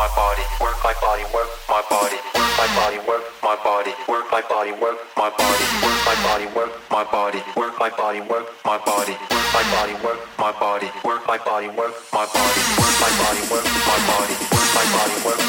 my body, work my body, work my body, work my body, work my body, work my body, work my body, work my body, work my body, work my body, work my body, work my body, work my body, work my body, work my body, work my body, work my body, work my body, work